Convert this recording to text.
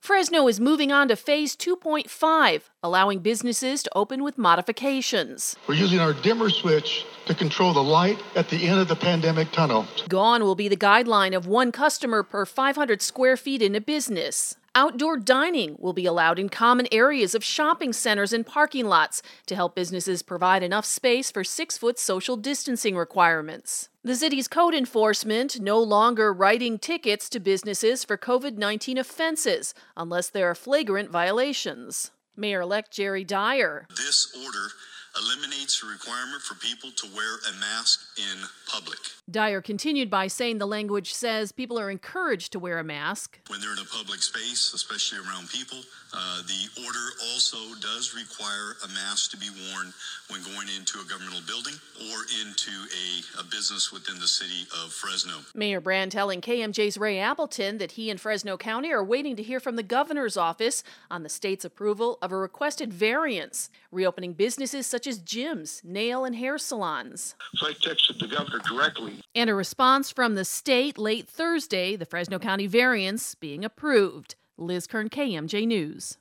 Fresno is moving on to Phase 2.5, allowing businesses to open with modifications. We're using our dimmer switch to control the light at the end of the pandemic tunnel. Gone will be the guideline of one customer per 500 square feet in a business. Outdoor dining will be allowed in common areas of shopping centers and parking lots to help businesses provide enough space for 6-foot social distancing requirements. The city's code enforcement no longer writing tickets to businesses for COVID-19 offenses unless there are flagrant violations. Mayor-elect Jerry Dyer. This order eliminates the requirement for people to wear a mask in public. Dyer continued by saying the language says people are encouraged to wear a mask. When they're in a public space, especially around people, the order also does require a mask to be worn when going into a governmental building or into a business within the city of Fresno. Mayor Brand telling KMJ's Ray Appleton that he and Fresno County are waiting to hear from the governor's office on the state's approval of a requested variance, reopening businesses such as gyms, nail and hair salons. So I texted the governor directly. And a response from the state late Thursday, the Fresno County variance being approved. Liz Kern, KMJ News.